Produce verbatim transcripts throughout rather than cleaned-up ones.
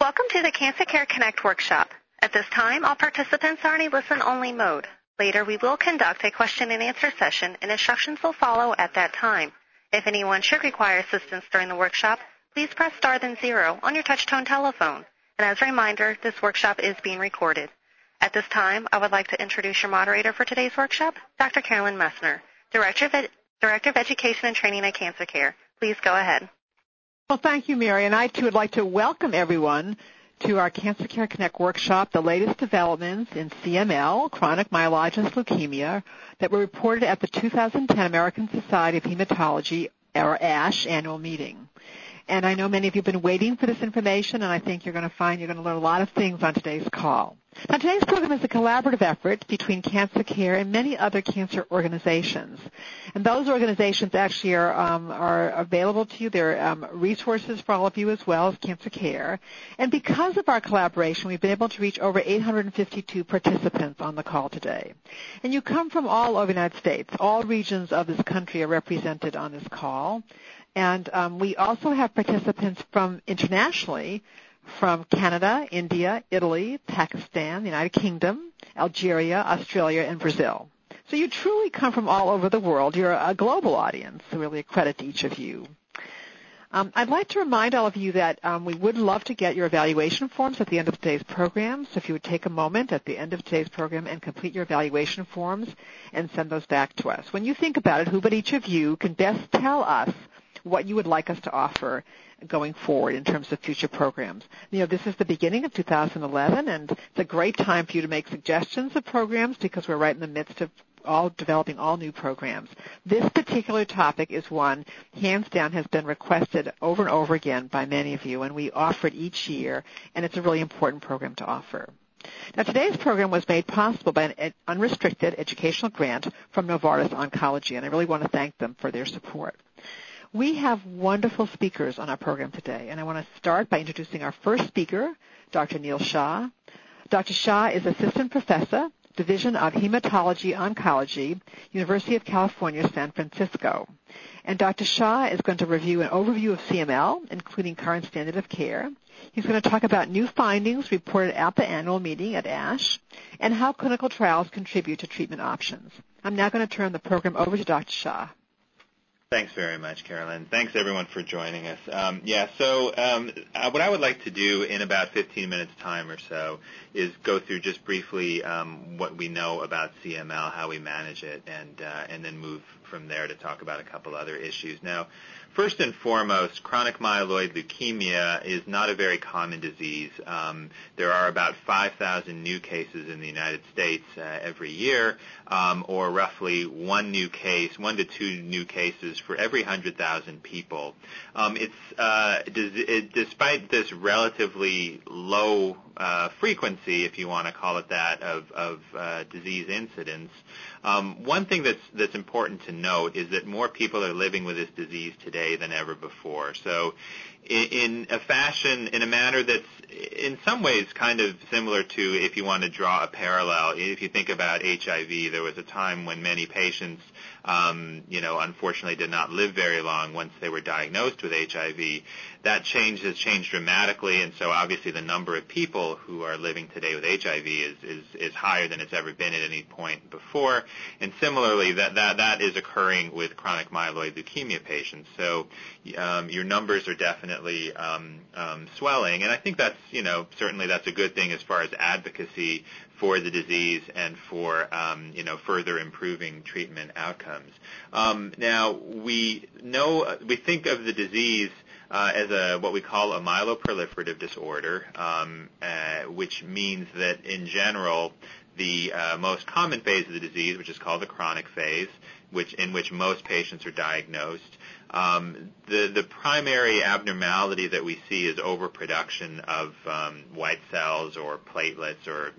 Welcome to the Cancer Care Connect workshop. At this time, all participants are in a listen-only mode. Later, we will conduct a question-and-answer session, and instructions will follow at that time. If anyone should require assistance during the workshop, please press star then zero on your touch-tone telephone. And as a reminder, this workshop is being recorded. At this time, I would like to introduce your moderator for today's workshop, Doctor Carolyn Messner, Director of, Ed- Director of Education and Training at Cancer Care. Please go ahead. Well, thank you, Mary. And I, too, would like to welcome everyone to our Cancer Care Connect workshop, the latest developments in C M L, chronic myelogenous leukemia, that were reported at the two thousand ten American Society of Hematology, or ASH, annual meeting. And I know many of you have been waiting for this information, and I think you're going to find you're going to learn a lot of things on today's call. Now, today's program is a collaborative effort between Cancer Care and many other cancer organizations. And those organizations actually are, um, are available to you. They're um, resources for all of you as well as Cancer Care. And because of our collaboration, we've been able to reach over eight hundred fifty-two participants on the call today. And you come from all over the United States. All regions of this country are represented on this call. And um, we also have participants from internationally, from Canada, India, Italy, Pakistan, the United Kingdom, Algeria, Australia, and Brazil. So you truly come from all over the world. You're a global audience, so really a credit to each of you. Um, I'd like to remind all of you that um, we would love to get your evaluation forms at the end of today's program. So if you would take a moment at the end of today's program and complete your evaluation forms and send those back to us. When you think about it, who but each of you can best tell us what you would like us to offer going forward in terms of future programs. You know, this is the beginning of two thousand eleven, and it's a great time for you to make suggestions of programs because we're right in the midst of all developing all new programs. This particular topic is one, hands down, has been requested over and over again by many of you, and we offer it each year, and it's a really important program to offer. Now, today's program was made possible by an unrestricted educational grant from Novartis Oncology, and I really want to thank them for their support. We have wonderful speakers on our program today, and I want to start by introducing our first speaker, Doctor Neil Shah. Doctor Shah is Assistant Professor, Division of Hematology Oncology, University of California, San Francisco. And Doctor Shah is going to review an overview of C M L, including current standard of care. He's going to talk about new findings reported at the annual meeting at ASH and how clinical trials contribute to treatment options. I'm now going to turn the program over to Doctor Shah. Thanks very much, Carolyn. Thanks, everyone, for joining us. Um, yeah, so um, uh, what I would like to do in about fifteen minutes' time or so is go through just briefly um, what we know about C M L, how we manage it, and uh, and then move from there to talk about a couple other issues. Now, first and foremost, chronic myeloid leukemia is not a very common disease. Um, there are about five thousand new cases in the United States uh, every year, um, or roughly one new case, one to two new cases for every one hundred thousand people. Um, it's uh, it, despite this relatively low uh, frequency, if you want to call it that, of, of uh, disease incidence, um, one thing that's that's important to note is that more people are living with this disease today than ever before. So in, in a fashion, in a manner that's in some ways kind of similar to, if you want to draw a parallel, if you think about H I V, there was a time when many patients Um, you know, unfortunately did not live very long once they were diagnosed with H I V. That change has changed dramatically, and so obviously the number of people who are living today with H I V is, is, is higher than it's ever been at any point before. And similarly, that, that, that is occurring with chronic myeloid leukemia patients. So um, your numbers are definitely um, um, swelling, and I think that's, you know, certainly that's a good thing as far as advocacy for the disease and for, um, you know, further improving treatment outcomes. Um, now, we know, we think of the disease uh, as a what we call a myeloproliferative disorder, um, uh, which means that in general, the uh, most common phase of the disease, which is called the chronic phase, which in which most patients are diagnosed, Um, the, the primary abnormality that we see is overproduction of um, white cells or platelets or, you know,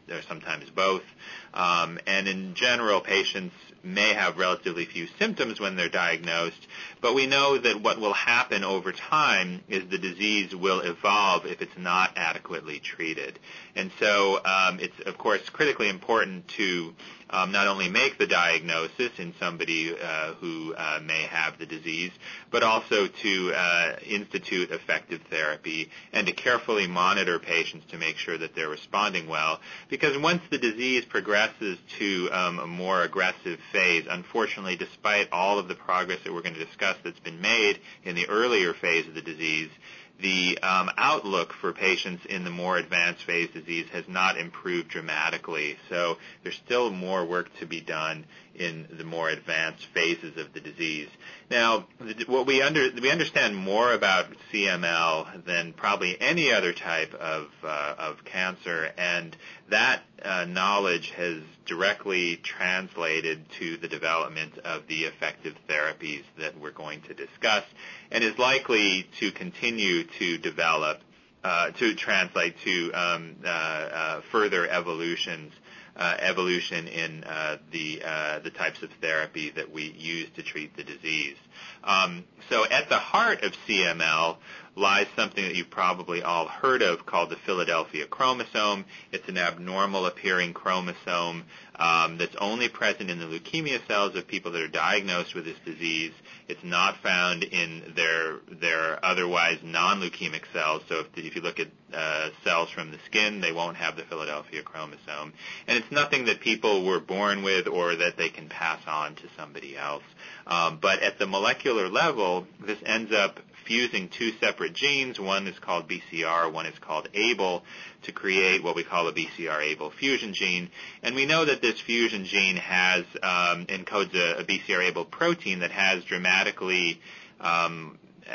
or sometimes both. Um, and in general, patients may have relatively few symptoms when they're diagnosed, but we know that what will happen over time is the disease will evolve if it's not adequately treated. And so um, it's, of course, critically important to um, not only make the diagnosis in somebody uh, who uh, may have the disease, but also to uh, institute effective therapy and to carefully monitor patients to make sure that they're responding well. Because once the disease progresses to um, a more aggressive phase, unfortunately, despite all of the progress that we're going to discuss that's been made in the earlier phase of the disease, the um, outlook for patients in the more advanced phase disease has not improved dramatically. So there's still more work to be done in the more advanced phases of the disease. Now, what we under we understand more about C M L than probably any other type of uh, of cancer, and that uh, knowledge has directly translated to the development of the effective therapies that we're going to discuss, and is likely to continue to develop, uh, to translate to um, uh, uh, further evolutions. Uh, evolution in uh, the uh, the types of therapy that we use to treat the disease. Um, so at the heart of C M L lies something that you've probably all heard of called the Philadelphia chromosome. It's an abnormal appearing chromosome um, that's only present in the leukemia cells of people that are diagnosed with this disease. It's not found in their their otherwise non-leukemic cells. So if, if you look at uh, cells from the skin, they won't have the Philadelphia chromosome. And it's nothing that people were born with or that they can pass on to somebody else. Um, but at the molecular level, this ends up fusing two separate genes. One is called B C R, one is called A B L, to create what we call a B C R A B L fusion gene. And we know that this fusion gene has um, encodes a, a B C R A B L protein that has dramatically um,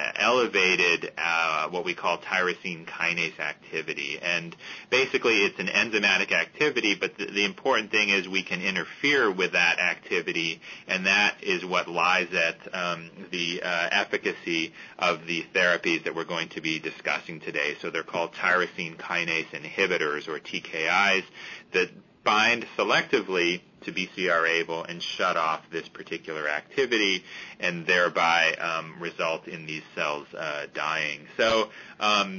elevated uh, what we call tyrosine kinase activity. And basically it's an enzymatic activity, but the, the important thing is we can interfere with that activity, and that is what lies at um, the uh, efficacy of the therapies that we're going to be discussing today. So they're called tyrosine kinase inhibitors, or T K Is, that bind selectively to B C R A B L and shut off this particular activity, and thereby um, result in these cells uh, dying. So um,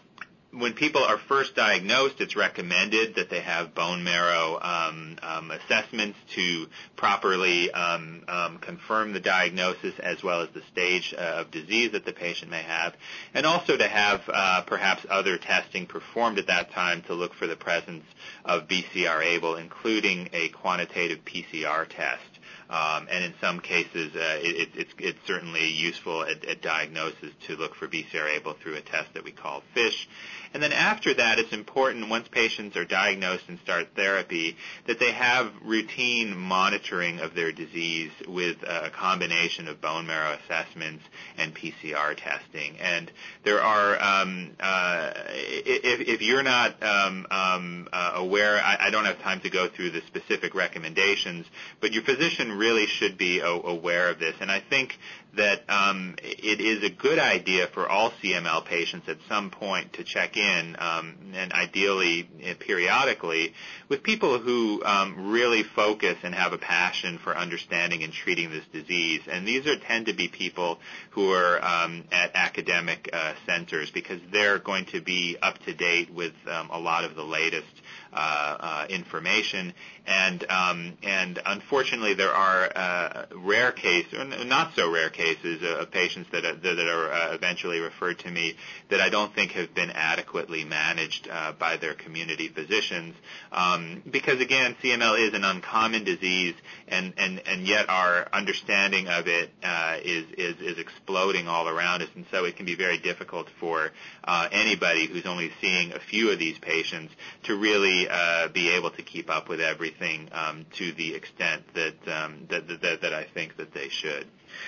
when people are first diagnosed, it's recommended that they have bone marrow um, um, assessments to properly um, um, confirm the diagnosis as well as the stage uh, of disease that the patient may have, and also to have uh, perhaps other testing performed at that time to look for the presence of B C R A B L, including a quantitative P C R test. Um, and in some cases, uh, it, it's, it's certainly useful at, at diagnosis to look for B C R A B L through a test that we call FISH. And then after that, it's important, once patients are diagnosed and start therapy, that they have routine monitoring of their disease with a combination of bone marrow assessments and P C R testing. And there are, um, uh, if, if you're not um, um, uh, aware, I, I don't have time to go through the specific recommendations, but your physician really should be a, aware of this. And I think that um, it is a good idea for all C M L patients at some point to check in, um, and ideally uh, periodically, with people who um, really focus and have a passion for understanding and treating this disease. And these are tend to be people who are um, at academic uh, centers, because they're going to be up to date with um, a lot of the latest Uh, uh, information, and um, and unfortunately there are uh, rare cases, or not so rare cases, of patients that are, that are uh, eventually referred to me that I don't think have been adequately managed uh, by their community physicians, um, because again, C M L is an uncommon disease, and and and yet our understanding of it uh, is is is exploding all around us, and so it can be very difficult for uh, anybody who's only seeing a few of these patients to really Uh, be able to keep up with everything um, to the extent that, um, that, that that I think that they should.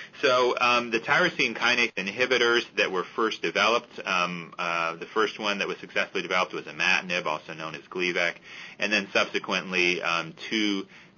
So um, the tyrosine kinase inhibitors that were first developed, um, uh, the first one that was successfully developed was imatinib, also known as Gleevec, and then subsequently um, two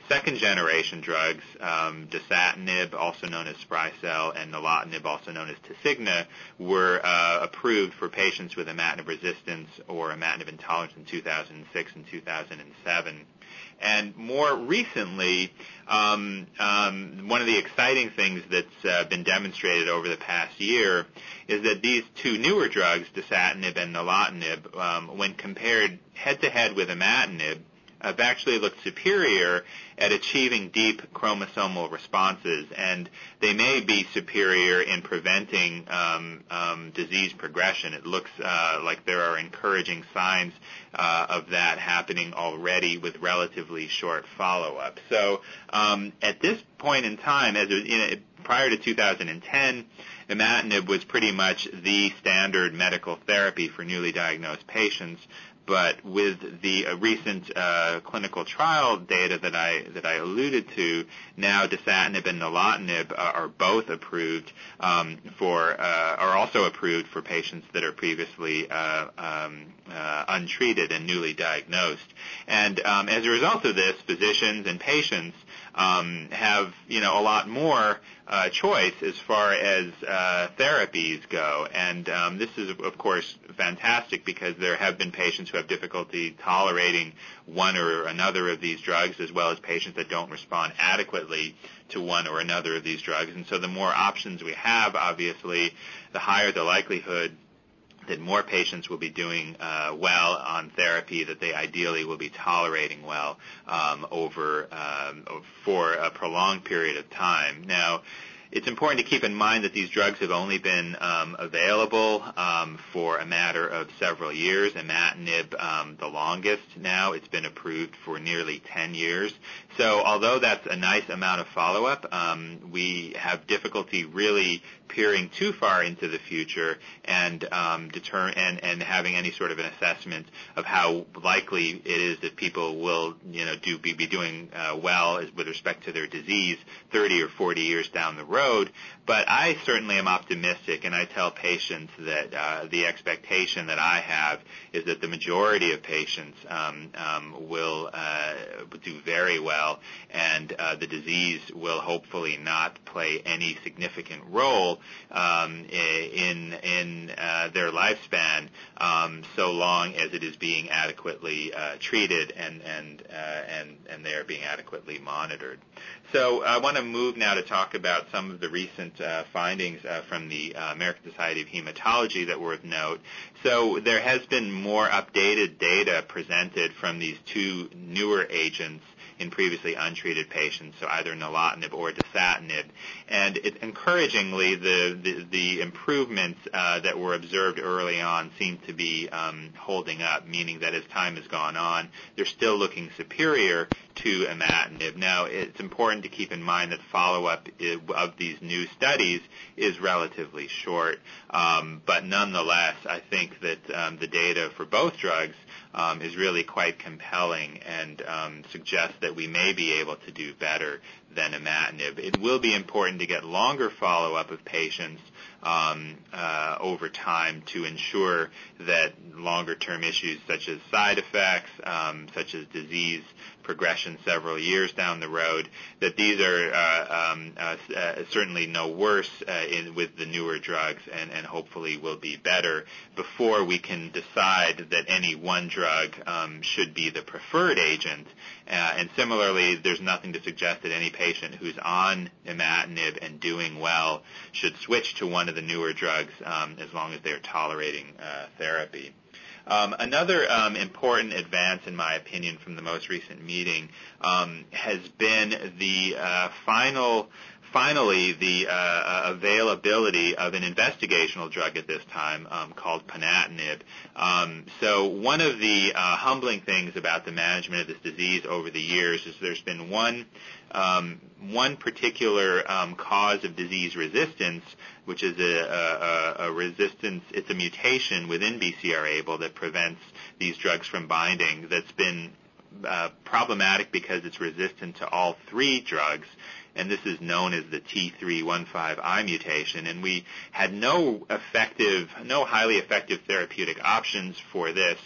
second-generation drugs, um, dasatinib, also known as Sprycel, and nilotinib, also known as Tasigna, were uh, approved for patients with imatinib resistance or imatinib intolerance in two thousand six and two thousand seven. And more recently, um, um, one of the exciting things that's uh, been demonstrated over the past year is that these two newer drugs, dasatinib and nilotinib, um, when compared head-to-head with imatinib, have actually looked superior at achieving deep chromosomal responses, and they may be superior in preventing um, um, disease progression. It looks uh, like there are encouraging signs uh, of that happening already with relatively short follow-up. So um, at this point in time, as it, you know, prior to two thousand ten, imatinib was pretty much the standard medical therapy for newly diagnosed patients. But with the uh, recent uh, clinical trial data that I that I alluded to, now dasatinib and nilotinib uh, are both approved um, for uh, are also approved for patients that are previously uh, um, uh, untreated and newly diagnosed. And um, as a result of this, physicians and patients um, have you know a lot more uh, choice as far as uh, therapies go. And um, this is of course fantastic because there have been patients who have difficulty tolerating one or another of these drugs, as well as patients that don't respond adequately to one or another of these drugs. And so the more options we have, obviously, the higher the likelihood that more patients will be doing uh, well on therapy that they ideally will be tolerating well um, over um, for a prolonged period of time. Now, it's important to keep in mind that these drugs have only been um, available um, for a matter of several years. Imatinib, um, the longest now. It's been approved for nearly ten years. So although that's a nice amount of follow-up, um, we have difficulty really peering too far into the future and um, deter- and, and having any sort of an assessment of how likely it is that people will, you know, do be, be doing uh, well as, with respect to their disease thirty or forty years down the road. But I certainly am optimistic, and I tell patients that uh, the expectation that I have is that the majority of patients um, um, will uh, do very well, and uh, the disease will hopefully not play any significant role um, in in uh, their lifespan, um, so long as it is being adequately uh, treated and and uh, and and they are being adequately monitored. So I want to move now to talk about some of the recent uh, findings uh, from the uh, American Society of Hematology that were of note. So there has been more updated data presented from these two newer agents in previously untreated patients, so either nilotinib or dasatinib. And it, encouragingly, the, the, the improvements uh, that were observed early on seem to be um, holding up, meaning that as time has gone on, they're still looking superior to imatinib. Now, it's important to keep in mind that follow-up of these new studies is relatively short, um, but nonetheless, I think that um, the data for both drugs Um, is really quite compelling and um, suggests that we may be able to do better than imatinib. It will be important to get longer follow-up of patients um, uh, over time to ensure that longer-term issues such as side effects, um, such as disease progression several years down the road, that these are uh, um, uh, uh, certainly no worse uh, in, with the newer drugs and, and hopefully will be better before we can decide that any one drug um, should be the preferred agent. Uh, and similarly, there's nothing to suggest that any patient who's on imatinib and doing well should switch to one of the newer drugs um, as long as they're tolerating uh, therapy. Um, another um, important advance, in my opinion, from the most recent meeting um, has been the uh, final, finally, the uh, availability of an investigational drug at this time um, called ponatinib. Um, so one of the uh, humbling things about the management of this disease over the years is there's been one um, one particular um, cause of disease resistance, which is a, a, a resistance, it's a mutation within B C R A B L that prevents these drugs from binding that's been uh, problematic because it's resistant to all three drugs, and this is known as the T three fifteen I mutation, and we had no effective, no highly effective therapeutic options for this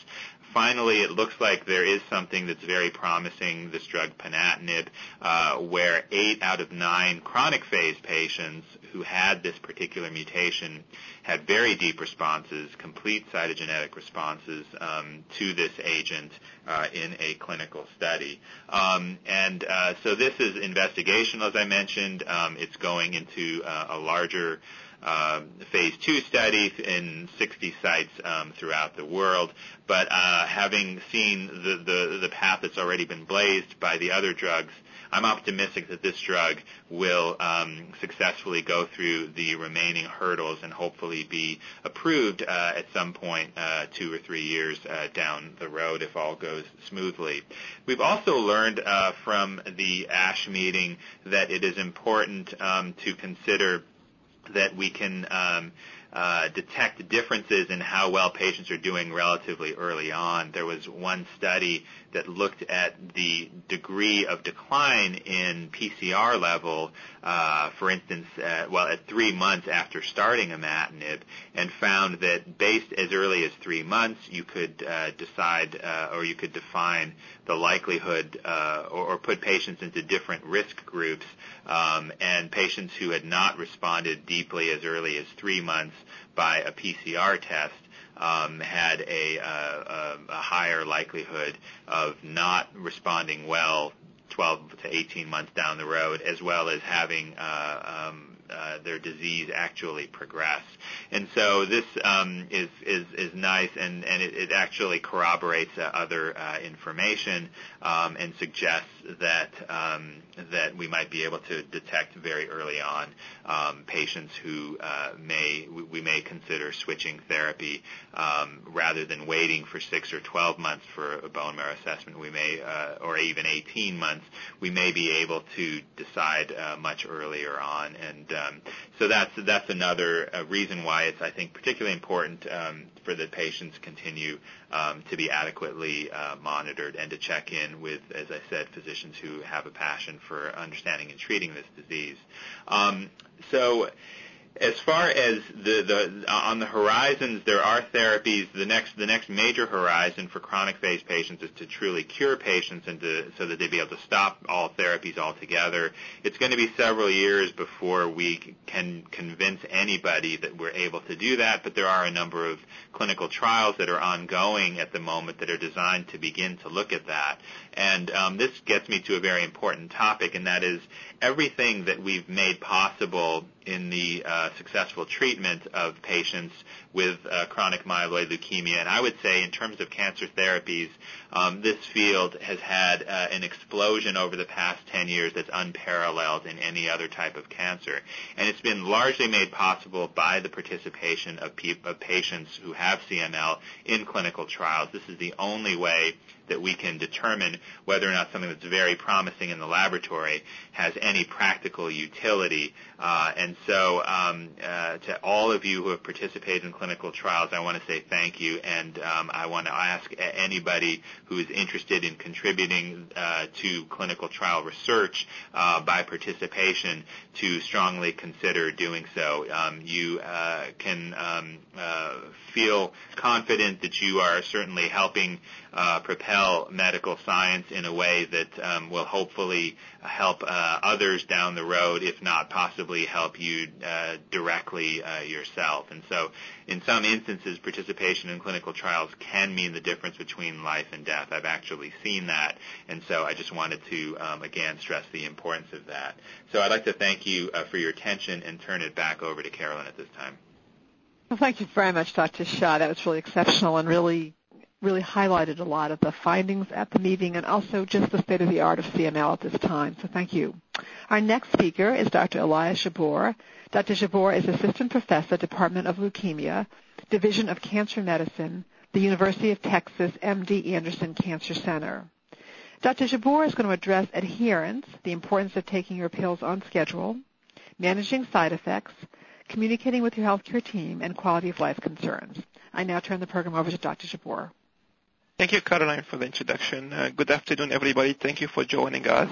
finally, it looks like there is something that's very promising, this drug ponatinib, uh, where eight out of nine chronic phase patients who had this particular mutation had very deep responses, complete cytogenetic responses um, to this agent uh, in a clinical study. Um, and uh, so this is investigational, as I mentioned. Um, it's going into uh, a larger Uh, phase two study in sixty sites um, throughout the world. But uh, having seen the, the, the path that's already been blazed by the other drugs, I'm optimistic that this drug will um, successfully go through the remaining hurdles and hopefully be approved uh, at some point uh, two or three years uh, down the road if all goes smoothly. We've also learned uh, from the ASH meeting that it is important um, to consider that we can um, uh, detect differences in how well patients are doing relatively early on. There was one study that looked at the degree of decline in P C R level, uh, for instance, uh, well, at three months after starting imatinib, and found that based as early as three months, you could uh, decide uh, or you could define the likelihood uh, or, or put patients into different risk groups, um, and patients who had not responded deeply as early as three months by a P C R test Um, had a, uh, a higher likelihood of not responding well twelve to eighteen months down the road, as well as having uh, um, uh, their disease actually progress. And so this um, is, is is nice, and, and it, it actually corroborates uh, other uh, information um, and suggests that um, that we might be able to detect very early on um, patients who uh, may we may consider switching therapy um, rather than waiting for six or twelve months for a bone marrow assessment. We may, uh, or even eighteen months, we may be able to decide uh, much earlier on. And um, so that's that's another uh, reason why it's, I think, particularly important um, for the patients continue um, to be adequately uh, monitored and to check in with, as I said, physicians who have a passion for understanding and treating this disease. Um, so as far as the, the on the horizons, there are therapies. The next the next major horizon for chronic phase patients is to truly cure patients and to, so that they be able to stop all therapies altogether. It's going to be several years before we can convince anybody that we're able to do that, but there are a number of clinical trials that are ongoing at the moment that are designed to begin to look at that. And um, this gets me to a very important topic, and that is everything that we've made possible in the uh, successful treatment of patients with uh, chronic myeloid leukemia. And I would say in terms of cancer therapies, um, this field has had uh, an explosion over the past ten years that's unparalleled in any other type of cancer. And it's been largely made possible by the participation of, pe- of patients who have C M L in clinical trials. This is the only way that we can determine whether or not something that's very promising in the laboratory has any practical utility. Uh, and so um, uh, to all of you who have participated in clinical trials, I want to say thank you, and um, I want to ask anybody who is interested in contributing uh, to clinical trial research uh, by participation to strongly consider doing so. Um, you uh, can um, uh, feel confident that you are certainly helping uh, propel medical science in a way that um, will hopefully help uh, others down the road, if not possibly help you uh, directly uh, yourself. And so in some instances, participation in clinical trials can mean the difference between life and death. I've actually seen that, and so I just wanted to, um, again, stress the importance of that. So I'd like to thank you uh, for your attention and turn it back over to Carolyn at this time. Well, thank you very much, Doctor Shah. That was really exceptional and really really highlighted a lot of the findings at the meeting and also just the state of the art of C M L at this time. So thank you. Our next speaker is Doctor Elias Jabbour. Doctor Jabbour is Assistant Professor, Department of Leukemia, Division of Cancer Medicine, the University of Texas M D Anderson Cancer Center. Doctor Jabbour is going to address adherence, the importance of taking your pills on schedule, managing side effects, communicating with your healthcare team, and quality of life concerns. I now turn the program over to Doctor Jabbour. Thank you, Caroline, for the introduction. Uh, good afternoon, everybody. Thank you for joining us.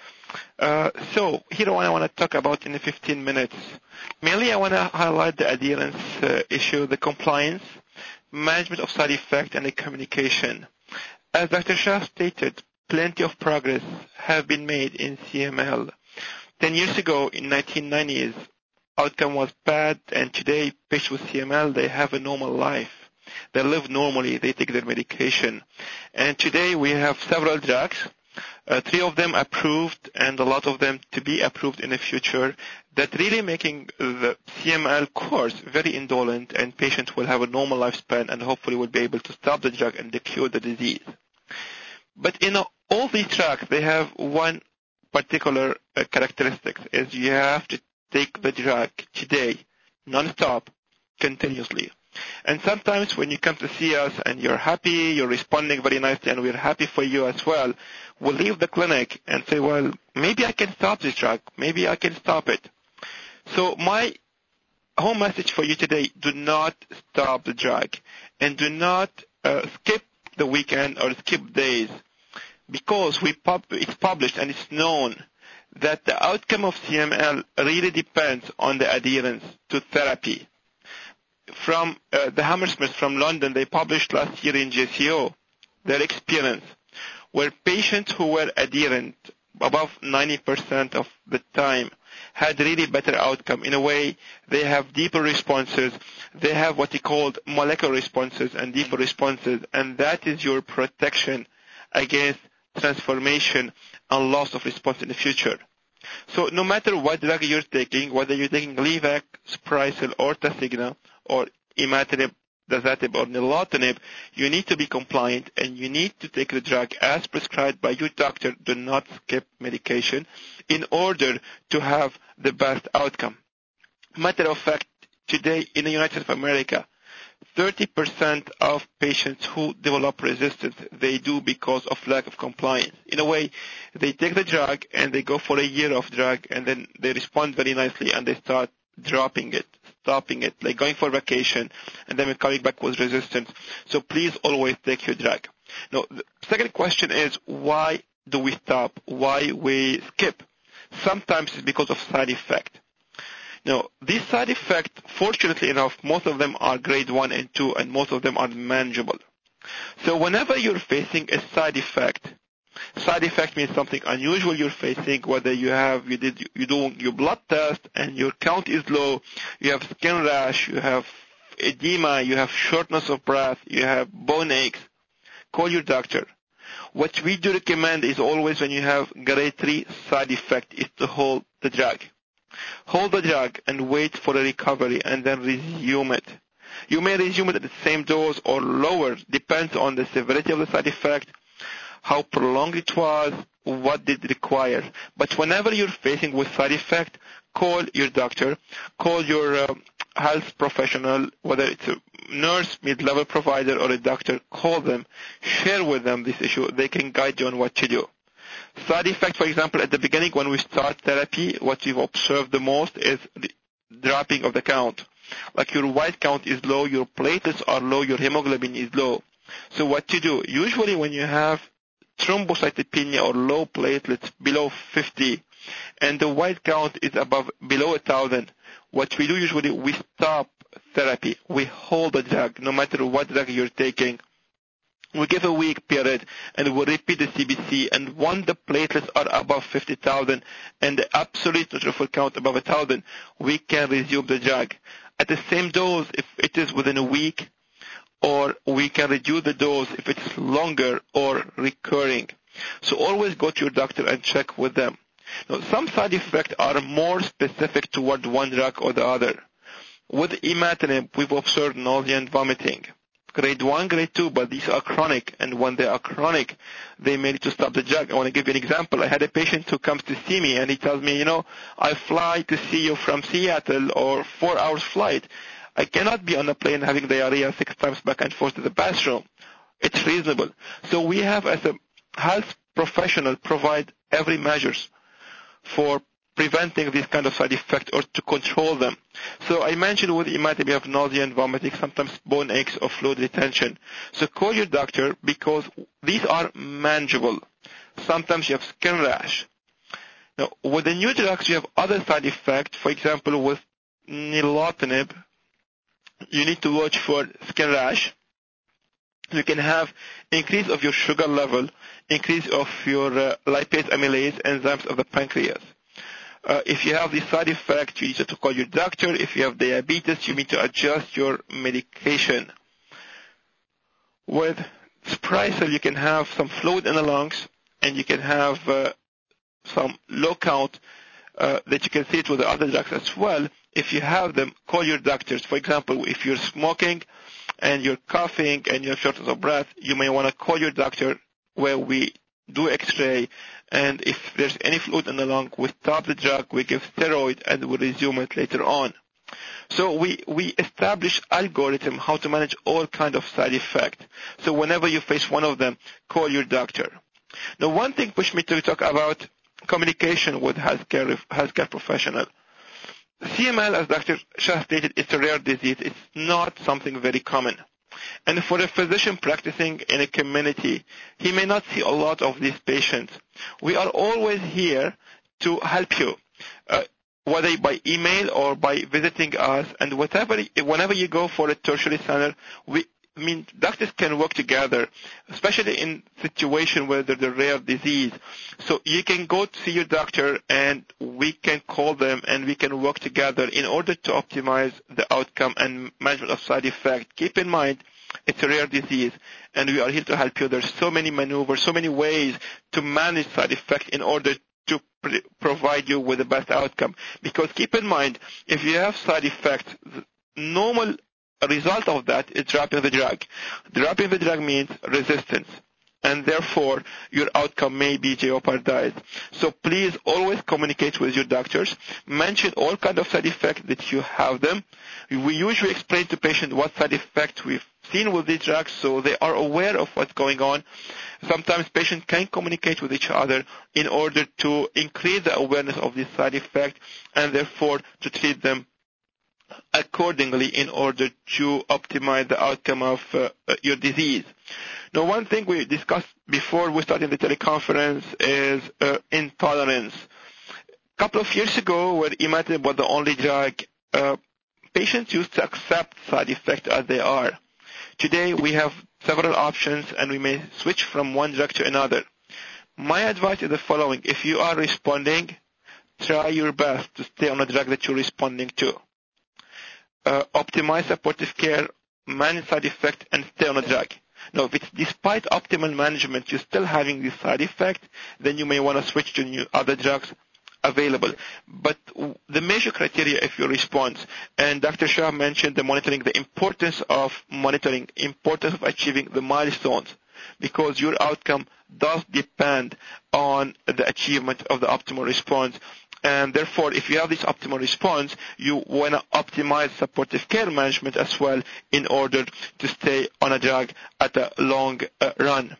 Uh, so here what I want to talk about in the fifteen minutes. Mainly I want to highlight the adherence uh, issue, the compliance, management of side effect, and the communication. as Doctor Shah stated, plenty of progress have been made in C M L. Ten years ago, in nineteen nineties, outcome was bad, and today patients with C M L, they have a normal life. They live normally. They take their medication. And today we have several drugs, uh, three of them approved and a lot of them to be approved in the future, that really making the C M L course very indolent, and patients will have a normal lifespan and hopefully will be able to stop the drug and cure the disease. But in all these drugs, they have one particular uh, characteristic, is you have to take the drug today, non-stop, continuously. And sometimes when you come to see us and you're happy, you're responding very nicely, and we're happy for you as well, we'll leave the clinic and say, well, maybe I can stop this drug. Maybe I can stop it. So my home message for you today, do not stop the drug, and do not uh, skip the weekend or skip days, because we pub- it's published and it's known that the outcome of C M L really depends on the adherence to therapy. From uh, the Hammersmith from London, they published last year in J C O their experience, where patients who were adherent above ninety percent of the time had really better outcome. In a way, they have deeper responses. They have what he called molecular responses and deeper responses, and that is your protection against transformation and loss of response in the future. So no matter what drug you're taking, whether you're taking Gleevec, Sprycel, or Tasigna, or imatinib, dasatinib, or nilotinib, you need to be compliant and you need to take the drug as prescribed by your doctor. Do not skip medication in order to have the best outcome. Matter of fact, today in the United States of America, thirty percent of patients who develop resistance, they do because of lack of compliance. In a way, they take the drug and they go for a year of drug, and then they respond very nicely and they start dropping it, stopping it, like going for vacation, and then coming back with resistance. So please always take your drug. Now, the second question is, why do we stop? Why we skip? Sometimes it's because of side effect. Now, these side effects, fortunately enough, most of them are grade one and two, and most of them are manageable. So whenever you're facing a side effect, side effect means something unusual you're facing, whether you have, you did, you do your blood test and your count is low, you have skin rash, you have edema, you have shortness of breath, you have bone aches, call your doctor. What we do recommend is always when you have grade three side effect is to hold the drug. Hold the drug and wait for a recovery and then resume it. You may resume it at the same dose or lower, depends on the severity of the side effect, how prolonged it was, what did it require. But whenever you're facing with side effect, call your doctor, call your uh, health professional, whether it's a nurse, mid-level provider, or a doctor, call them, share with them this issue. They can guide you on what to do. Side effect, for example, at the beginning when we start therapy, what we've observed the most is the dropping of the count. Like your white count is low, your platelets are low, your hemoglobin is low. So what to do? Usually when you have thrombocytopenia or low platelets below fifty and the white count is above below one thousand, what we do usually, we stop therapy. We hold the drug, no matter what drug you're taking. We give a week period and we'll repeat the C B C, and once the platelets are above fifty thousand and the absolute neutrophil count above one thousand, we can resume the drug. At the same dose if it is within a week, or we can reduce the dose if it's longer or recurring. So always go to your doctor and check with them. Now, some side effects are more specific toward one drug or the other. With imatinib, we've observed nausea and vomiting. Grade one, grade two, but these are chronic, and when they are chronic, they may need to stop the drug. I want to give you an example. I had a patient who comes to see me, and he tells me, you know, I fly to see you from Seattle, or four hours flight. I cannot be on a plane having diarrhea six times back and forth to the bathroom. It's reasonable. So we have, as a health professional, provide every measures for preventing these kind of side effects or to control them. So I mentioned with imatinib you have nausea and vomiting, sometimes bone aches or fluid retention. So call your doctor because these are manageable. Sometimes you have skin rash. Now, with the new drugs, you have other side effects. For example, with nilotinib, you need to watch for skin rash. You can have increase of your sugar level, increase of your uh, lipase amylase enzymes of the pancreas. Uh, if you have this side effect, you need to call your doctor. If you have diabetes, you need to adjust your medication. With Sprycel, you can have some fluid in the lungs, and you can have uh, some low count uh, that you can see it with the other drugs as well. If you have them, call your doctors. For example, if you're smoking and you're coughing and you have shortness of breath, you may want to call your doctor where we do x-ray, and if there's any fluid in the lung, we stop the drug, we give steroid, and we resume it later on. So we, we establish algorithm how to manage all kind of side effects. So whenever you face one of them, call your doctor. Now, one thing pushed me to talk about communication with healthcare, healthcare professional. C M L, as Doctor Shah stated, it's a rare disease. It's not something very common. And for a physician practicing in a community, he may not see a lot of these patients. We are always here to help you, uh, whether by email or by visiting us. And whatever, whenever you go for a tertiary center, we, I mean, doctors can work together, especially in situations where there's a rare disease. So you can go to see your doctor, and we can call them, and we can work together in order to optimize the outcome and management of side effects. Keep in mind, it's a rare disease, and we are here to help you. There's so many maneuvers, so many ways to manage side effects in order to pr- provide you with the best outcome. Because keep in mind, if you have side effects, the normal result of that is dropping the drug. Dropping the drug means resistance, and therefore your outcome may be jeopardized. So please always communicate with your doctors. Mention all kinds of side effects that you have them. We usually explain to patients what side effects we've seen with these drugs, so they are aware of what's going on. Sometimes patients can communicate with each other in order to increase the awareness of these side effects, and therefore to treat them accordingly in order to optimize the outcome of uh, your disease. Now, one thing we discussed before we started the teleconference is uh, intolerance. A couple of years ago, when imatinib was the only drug, uh, patients used to accept side effects as they are. Today, we have several options, and we may switch from one drug to another. My advice is the following. If you are responding, try your best to stay on a drug that you're responding to. Uh, optimize supportive care, manage side effect, and stay on a drug. Now, if it's despite optimal management, you're still having this side effect, then you may want to switch to new other drugs available. But the major criteria if your response, and Doctor Shah mentioned the monitoring, the importance of monitoring, importance of achieving the milestones, because your outcome does depend on the achievement of the optimal response. And therefore, if you have this optimal response, you want to optimize supportive care management as well in order to stay on a drug at a long uh, run.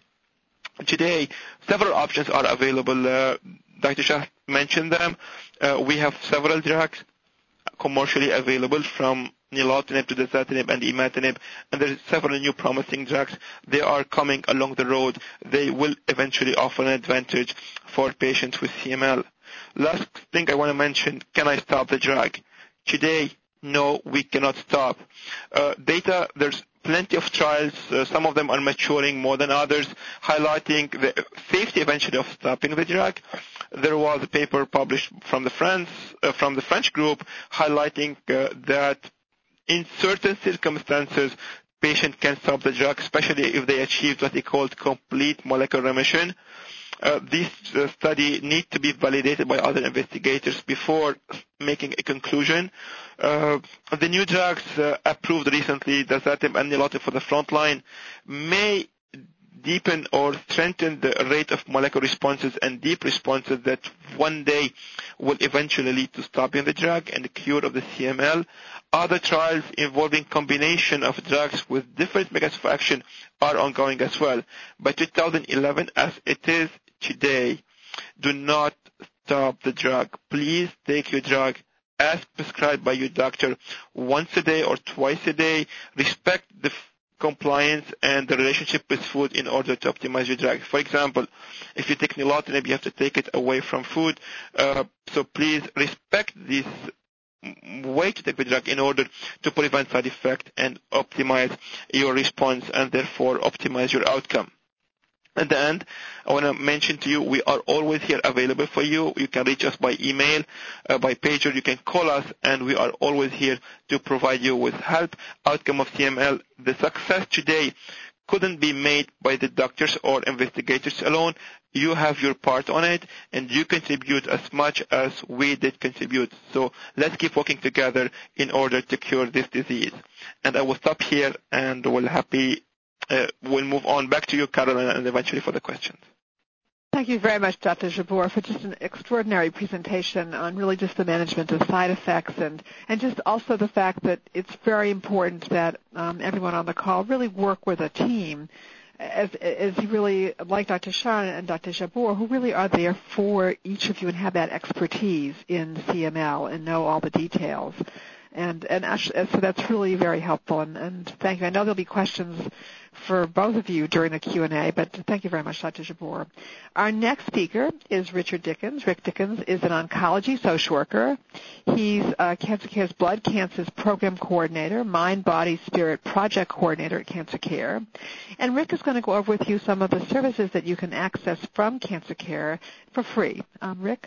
Today, several options are available. Uh, Doctor Shah mentioned them. Uh, we have several drugs commercially available, from nilotinib to dasatinib and imatinib, and there are several new promising drugs. They are coming along the road. They will eventually offer an advantage for patients with C M L. Last thing I want to mention, can I stop the drug? Today, no, we cannot stop. Uh, data, there's plenty of trials. Uh, some of them are maturing more than others, highlighting the safety eventually of stopping the drug. There was a paper published from the France, uh, from the French group, highlighting uh, that in certain circumstances, patient can stop the drug, especially if they achieve what they call complete molecular remission. Uh, this uh, study needs to be validated by other investigators before making a conclusion. Uh, the new drugs uh, approved recently, dasatinib and nilotinib for the frontline, may deepen or strengthen the rate of molecular responses and deep responses that one day will eventually lead to stopping the drug and the cure of the C M L. Other trials involving combination of drugs with different mechanisms of action are ongoing as well. By two thousand eleven, as it is today, do not stop the drug. Please take your drug as prescribed by your doctor once a day or twice a day. Respect the compliance and the relationship with food in order to optimize your drug. For example, if you take nilotinib, you have to take it away from food. Uh, so please respect these way to take the drug in order to prevent side effects and optimize your response and therefore optimize your outcome. At the end, I want to mention to you, we are always here available for you. You can reach us by email, uh, by pager. You can call us, and we are always here to provide you with help. Outcome of C M L, the success today couldn't be made by the doctors or investigators alone. You have your part on it, and you contribute as much as we did contribute. So let's keep working together in order to cure this disease. And I will stop here, and we'll happy Uh, we'll move on back to you, Carolyn, and eventually for the questions. Thank you very much, Doctor Jabour, for just an extraordinary presentation on really just the management of side effects and, and just also the fact that it's very important that um, everyone on the call really work with a team, as, as you really, like Doctor Shah and Doctor Jabour, who really are there for each of you and have that expertise in C M L and know all the details. And, and actually, so that's really very helpful, and, and thank you. I know there'll be questions for both of you during the Q and A, but thank you very much, Doctor Jabour. Our next speaker is Richard Dickens. Rick Dickens is an oncology social worker. He's uh, Cancer Care's Blood Cancers Program Coordinator, Mind, Body, Spirit Project Coordinator at Cancer Care. And Rick is going to go over with you some of the services that you can access from Cancer Care for free. Um, Rick?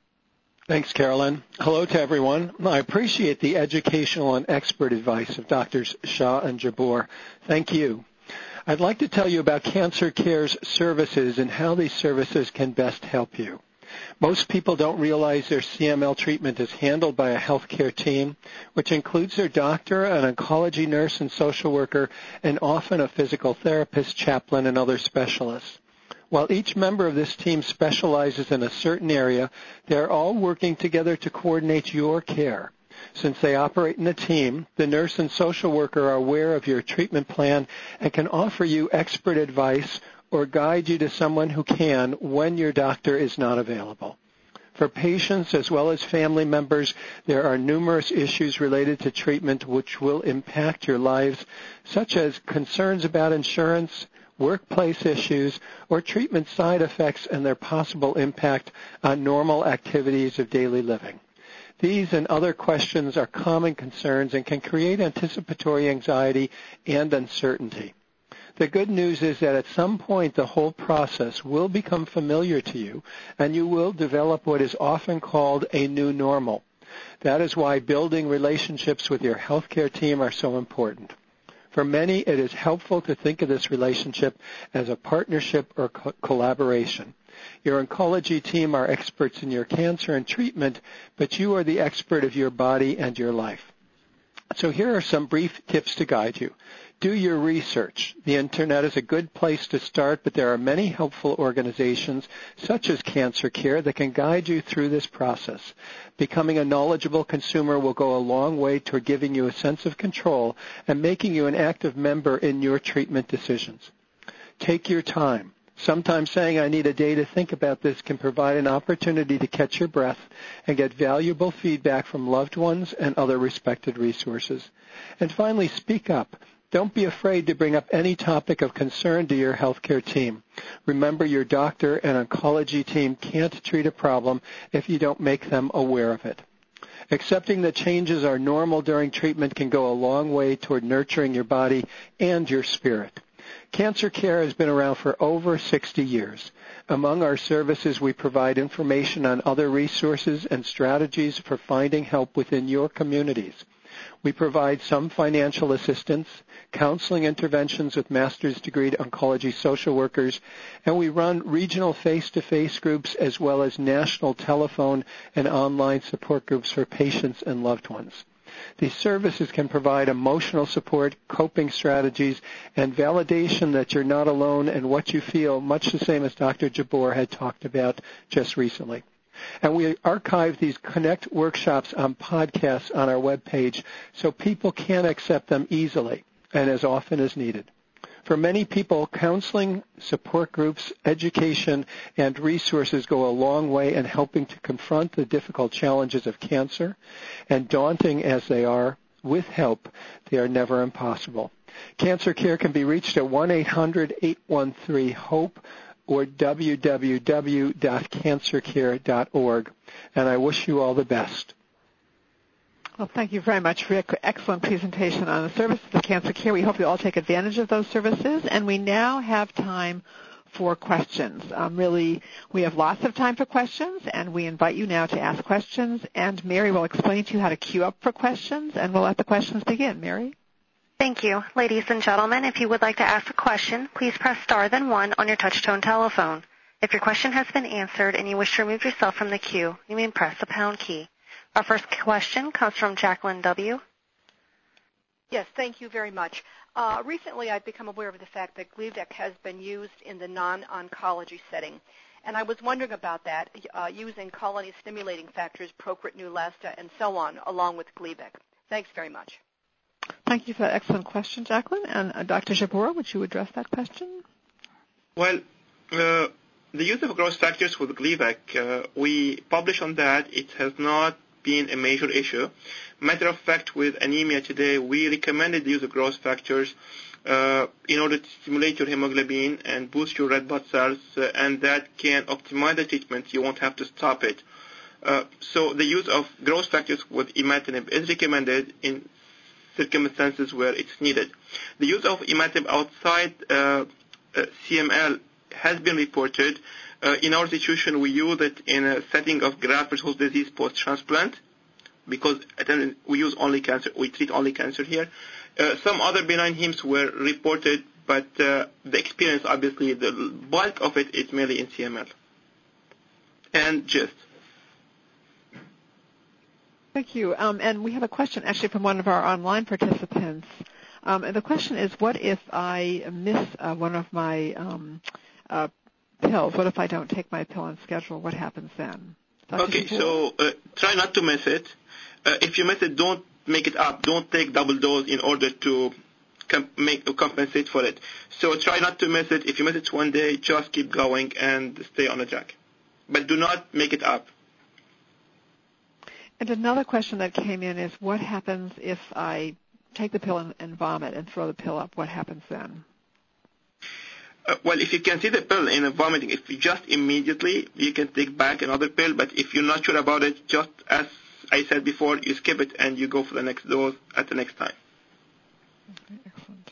Thanks, Carolyn. Hello to everyone. I appreciate the educational and expert advice of Doctors Shah and Jabour. Thank you. I'd like to tell you about Cancer Care's services and how these services can best help you. Most people don't realize their C M L treatment is handled by a healthcare team, which includes their doctor, an oncology nurse and social worker, and often a physical therapist, chaplain, and other specialists. While each member of this team specializes in a certain area, they're all working together to coordinate your care. Since they operate in a team, the nurse and social worker are aware of your treatment plan and can offer you expert advice or guide you to someone who can when your doctor is not available. For patients as well as family members, there are numerous issues related to treatment which will impact your lives, such as concerns about insurance, workplace issues, or treatment side effects and their possible impact on normal activities of daily living. These and other questions are common concerns and can create anticipatory anxiety and uncertainty. The good news is that at some point the whole process will become familiar to you, and you will develop what is often called a new normal. That is why building relationships with your healthcare team are so important. For many, it is helpful to think of this relationship as a partnership or co- collaboration. Your oncology team are experts in your cancer and treatment, but you are the expert of your body and your life. So here are some brief tips to guide you. Do your research. The Internet is a good place to start, but there are many helpful organizations, such as Cancer Care, that can guide you through this process. Becoming a knowledgeable consumer will go a long way toward giving you a sense of control and making you an active member in your treatment decisions. Take your time. Sometimes saying, I need a day to think about this, can provide an opportunity to catch your breath and get valuable feedback from loved ones and other respected resources. And finally, speak up. Don't be afraid to bring up any topic of concern to your healthcare team. Remember, your doctor and oncology team can't treat a problem if you don't make them aware of it. Accepting that changes are normal during treatment can go a long way toward nurturing your body and your spirit. Cancer Care has been around for over sixty years. Among our services, we provide information on other resources and strategies for finding help within your communities. We provide some financial assistance, counseling interventions with master's degree oncology social workers, and we run regional face-to-face groups as well as national telephone and online support groups for patients and loved ones. These services can provide emotional support, coping strategies, and validation that you're not alone in what you feel, much the same as Doctor Jabour had talked about just recently. And we archive these Connect workshops on podcasts on our webpage so people can accept them easily and as often as needed. For many people, counseling, support groups, education, and resources go a long way in helping to confront the difficult challenges of cancer, and daunting as they are, with help, they are never impossible. Cancer Care can be reached at one eight hundred eight one three HOPE or w w w dot cancer care dot org, and I wish you all the best. Well, thank you very much for your excellent presentation on the services of Cancer Care. We hope you all take advantage of those services. And we now have time for questions. Um, really, we have lots of time for questions, and we invite you now to ask questions. And Mary will explain to you how to queue up for questions, and we'll let the questions begin. Mary? Thank you. Ladies and gentlemen, if you would like to ask a question, please press star then one on your touch-tone telephone. If your question has been answered and you wish to remove yourself from the queue, you may press the pound key. Our first question comes from Jacqueline W. Yes, thank you very much. Uh, recently, I've become aware of the fact that Gleevec has been used in the non-oncology setting, and I was wondering about that, uh, using colony-stimulating factors, Procrit, Neulasta, and so on, along with Gleevec. Thanks very much. Thank you for that excellent question, Jacqueline. And uh, Doctor Jabbour, would you address that question? Well, uh, the use of growth factors with Gleevec, uh, we published on that. It has not been a major issue. Matter of fact, with anemia today, we recommended the use of growth factors uh, in order to stimulate your hemoglobin and boost your red blood cells, uh, and that can optimize the treatment. You won't have to stop it. Uh, so the use of growth factors with imatinib is recommended in circumstances where it's needed. The use of imatinib outside uh, uh, C M L has been reported. Uh, in our situation, we use it in a setting of graft-versus-host disease post-transplant because we use only cancer. We treat only cancer here. Uh, some other benign hemes were reported, but uh, the experience, obviously, the bulk of it is mainly in C M L and GIST. Thank you. Um, and we have a question actually from one of our online participants. Um, and the question is, what if I miss uh, one of my um, uh, pills? What if I don't take my pill on schedule? What happens then? Doctor Okay, Jabbour? so uh, try not to miss it. Uh, if you miss it, don't make it up. Don't take double dose in order to com- make uh, compensate for it. So try not to miss it. If you miss it one day, just keep going and stay on the track. But do not make it up. And another question that came in is, what happens if I take the pill and, and vomit and throw the pill up? What happens then? Uh, well, if you can see the pill in a vomiting, if you just immediately, you can take back another pill. But if you're not sure about it, just as I said before, you skip it and you go for the next dose at the next time. Okay, excellent.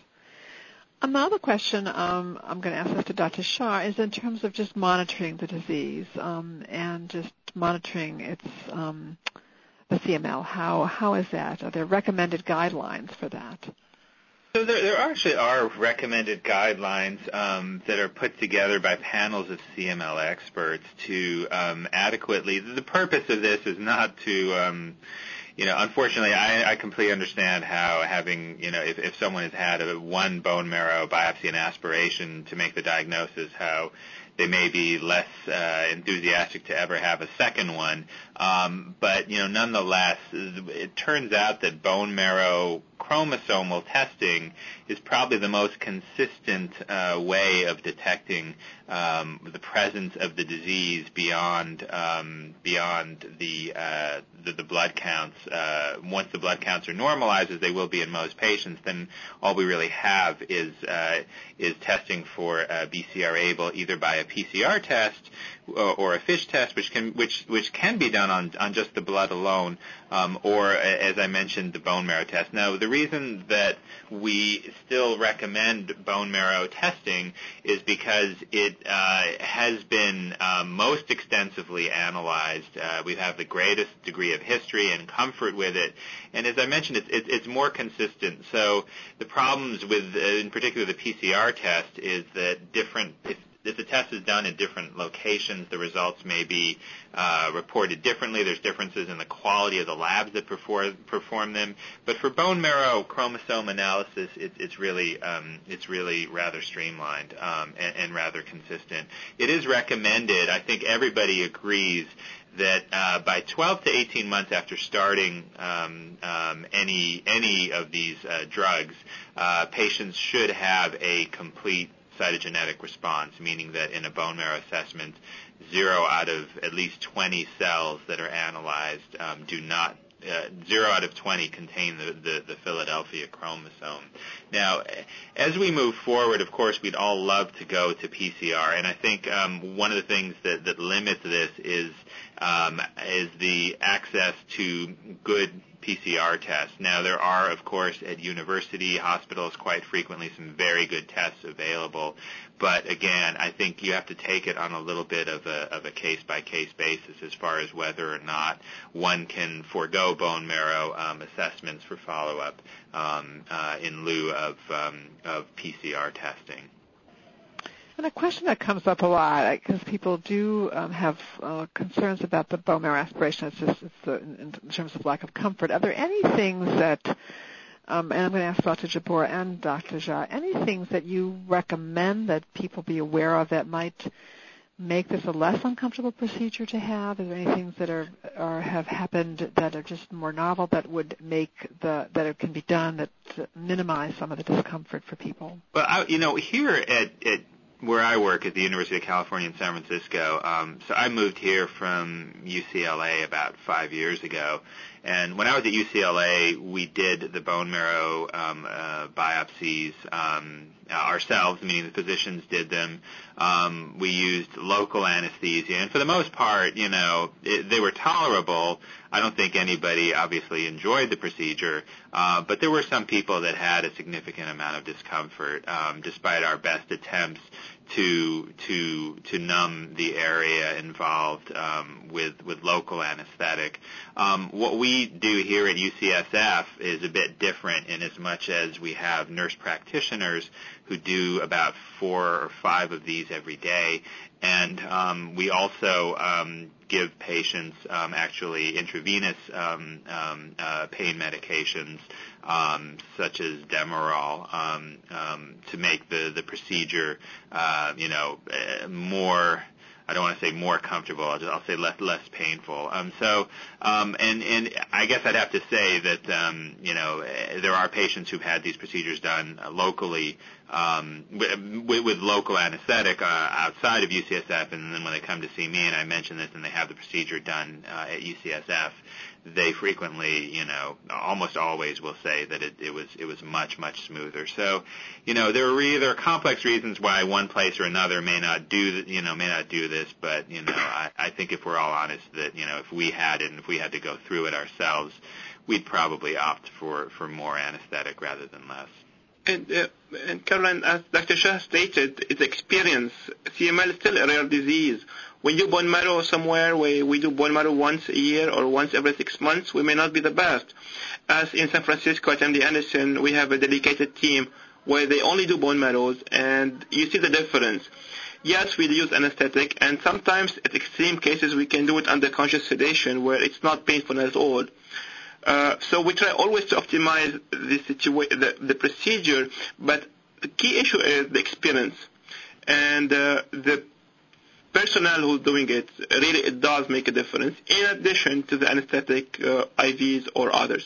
Another question um, I'm going to ask this to Doctor Shah is in terms of just monitoring the disease um, and just monitoring its um, the C M L. How how is that? Are there recommended guidelines for that? So there, there actually are recommended guidelines um, that are put together by panels of C M L experts to um, adequately. The purpose of this is not to, um, you know, unfortunately, I, I completely understand how having, you know, if, if someone has had a one bone marrow biopsy and aspiration to make the diagnosis, how they may be less uh, enthusiastic to ever have a second one. Um, but, you know, nonetheless, it turns out that bone marrow chromosomal testing is probably the most consistent uh, way of detecting um, the presence of the disease beyond um, beyond the, uh, the the blood counts. Uh, once the blood counts are normalized, as they will be in most patients, then all we really have is uh, is testing for uh, B C R-ABL either by a P C R test or, or a FISH test, which can which which can be done on on just the blood alone, um, or as I mentioned, the bone marrow test. Now, the reason that we still recommend bone marrow testing is because it uh, has been uh, most extensively analyzed. Uh, we have the greatest degree of history and comfort with it, and as I mentioned, it's, it's, it's more consistent. So the problems with, uh, in particular, the P C R test is that different. If, If the test is done in different locations, the results may be uh, reported differently. There's differences in the quality of the labs that perform, perform them. But for bone marrow chromosome analysis, it, it's really um, it's really rather streamlined um, and, and rather consistent. It is recommended. I think everybody agrees that uh, by twelve to eighteen months after starting um, um, any any of these uh, drugs, uh, patients should have a complete cytogenetic response, meaning that in a bone marrow assessment, zero out of at least twenty cells that are analyzed um, do not, uh, zero out of twenty contain the, the, the Philadelphia chromosome. Now, as we move forward, of course, we'd all love to go to P C R, and I think um, one of the things that, that limits this is um, is the access to good P C R tests. Now, there are, of course, at university hospitals quite frequently some very good tests available. But again, I think you have to take it on a little bit of a, of a case-by-case basis as far as whether or not one can forego bone marrow um, assessments for follow-up um, uh, in lieu of, um, of P C R testing. And a question that comes up a lot, because people do um, have uh, concerns about the bone marrow aspiration. It's just it's the, in, in terms of lack of comfort. Are there any things that, um, and I'm going to ask Doctor Jabbour and Doctor Jha, any things that you recommend that people be aware of that might make this a less uncomfortable procedure to have? Are there any things that are or have happened that are just more novel that would make the that it can be done that minimize some of the discomfort for people? Well, I, you know, here at, at where I work at the University of California in San Francisco, um, so I moved here from U C L A about five years ago. And when I was at U C L A, we did the bone marrow um, uh, biopsies um, uh, ourselves, meaning the physicians did them. Um, we used local anesthesia, and for the most part, you know, it, they were tolerable. I don't think anybody obviously enjoyed the procedure, uh, but there were some people that had a significant amount of discomfort, um, despite our best attempts to to to numb the area involved um, with with local anesthetic. Um, what we do here at U C S F is a bit different in as much as we have nurse practitioners who do about four or five of these every day, and um, we also um, give patients um, actually intravenous um, um, uh, pain medications um, such as Demerol um, um, to make the the procedure uh, you know uh, more. I don't want to say more comfortable. I'll, just, I'll say less less painful. Um, so, um, and and I guess I'd have to say that um, you know there are patients who've had these procedures done uh, locally um, with, with local anesthetic uh, outside of U C S F, and then when they come to see me and I mention this and they have the procedure done uh, at U C S F, they frequently, you know, almost always will say that it, it was it was much much smoother. So, you know, there are re- there are complex reasons why one place or another may not do you know may not do this, but you know, I, I think if we're all honest, that you know, if we had it and if we had to go through it ourselves, we'd probably opt for for more anesthetic rather than less. And, uh, and Caroline, as Doctor Jha stated, it's experience. C M L is still a rare disease. When you do bone marrow somewhere where we do bone marrow once a year or once every six months, we may not be the best. As in San Francisco at M D Anderson, we have a dedicated team where they only do bone marrows, and you see the difference. Yes, we use anesthetic, and sometimes at extreme cases we can do it under conscious sedation where it's not painful at all. Uh, so we try always to optimize the, situa- the, the procedure, but the key issue is the experience. And uh, the personnel who's doing it, really it does make a difference, in addition to the anesthetic uh, I Vs or others.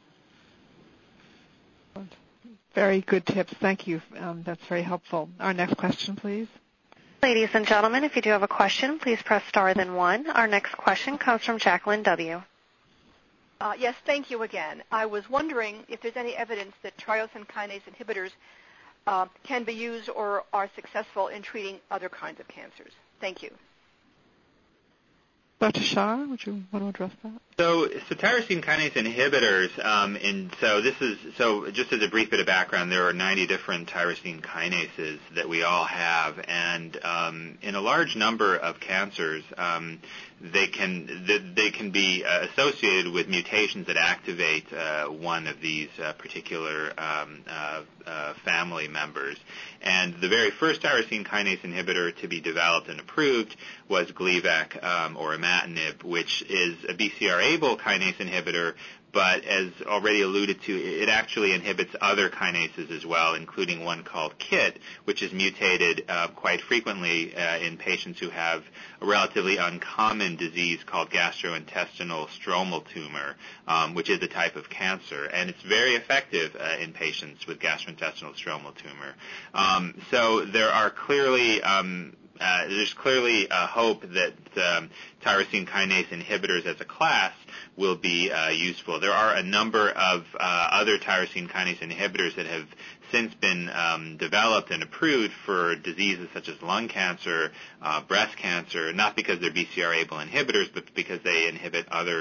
Very good tips. Thank you. Um, that's very helpful. Our next question, please. Ladies and gentlemen, if you do have a question, please press star then one. Our next question comes from Jacqueline W. Uh, yes, thank you again. I was wondering if there's any evidence that tyrosine kinase inhibitors uh, can be used or are successful in treating other kinds of cancers. Thank you. Doctor Jha, would you want to address that? So, so tyrosine kinase inhibitors, um, and so this is so. Just as a brief bit of background, there are ninety different tyrosine kinases that we all have, and um, in a large number of cancers, um, they can they can be uh, associated with mutations that activate uh, one of these uh, particular um, uh, uh, family members. And the very first tyrosine kinase inhibitor to be developed and approved was Gleevec um, or imatinib, which is a B C R A B L kinase inhibitor, but as already alluded to, it actually inhibits other kinases as well, including one called KIT, which is mutated uh, quite frequently uh, in patients who have a relatively uncommon disease called gastrointestinal stromal tumor, um, which is a type of cancer, and it's very effective uh, in patients with gastrointestinal stromal tumor. Um, so there are clearly um, Uh, there's clearly a hope that um, tyrosine kinase inhibitors as a class will be uh, useful. There are a number of uh, other tyrosine kinase inhibitors that have since been um, developed and approved for diseases such as lung cancer, uh, breast cancer, not because they're B C R A B L inhibitors, but because they inhibit other